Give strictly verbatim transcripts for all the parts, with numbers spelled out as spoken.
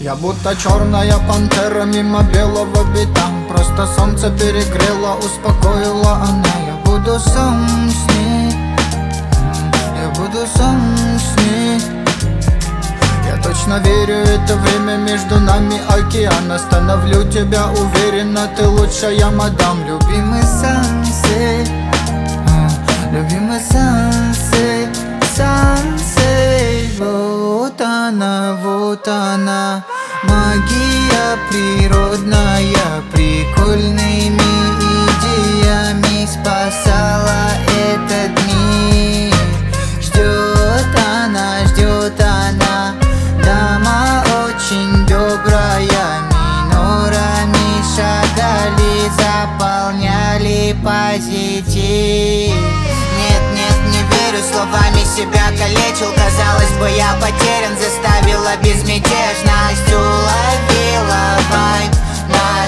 Я будто черная пантера мимо белого бита. Просто солнце перегрело, успокоила она. Я буду сам с ней, я буду сам с ней. Я точно верю, это время между нами океан. Остановлю тебя уверенно, ты лучшая мадам. Любимый сансей, любимый сансей, сансей. Вот она, вот она, магия природная, прикольными идеями спасала этот мир. Ждет она, ждет она, дама очень добрая. Минорами шагали, заполняли позитив. Нет, нет, не верю, словами себя калечил. Казалось бы, я потерян, заставила безмятежность. Уловила вайб наш,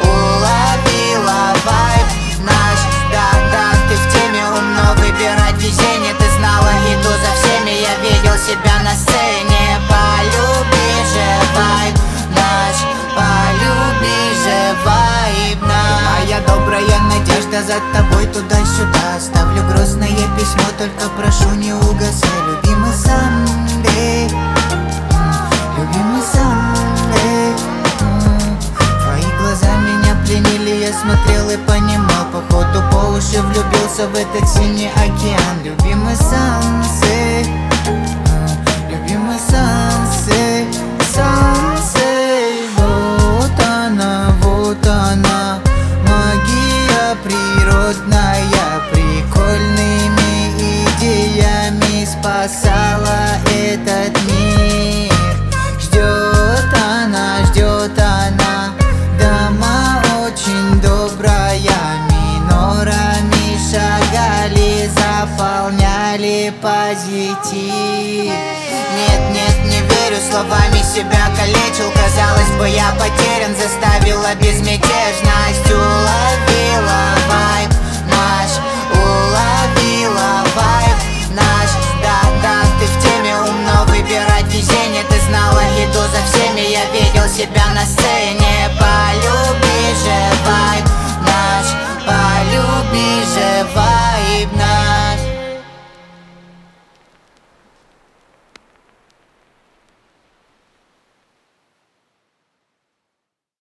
уловила вайб наш. Да, да, ты в теме, умно выбирать везение. Ты знала, иду за всеми, я видел себя на сцене. Полюби же вайб наш, полюби же вайб наш. Моя добрая надежда за тобой туда-сюда. Ставлю грустное письмо, только прошу не угасай. Любимый Сандей, любимый Сандей. Твои глаза меня пленили, я смотрел и понимал. Походу по уши влюбился в этот синий океан. Любимый Сансей, любимый Сансей, Сансей. Вот она, вот она, магия природная, прикольными идеями спасала этот мир. Ждет она, ждет она, дама очень добрая. Минорами шагали, заполняли позитив. Нет, нет, не верю, словами себя калечил. Казалось бы, я потерян, заставила безмятежность. Уловила вайб наш, уловила вайб наш. Да, да, ты в теме, умно выбирать везение. Ты знала, иду за всеми, я видел себя на сцене.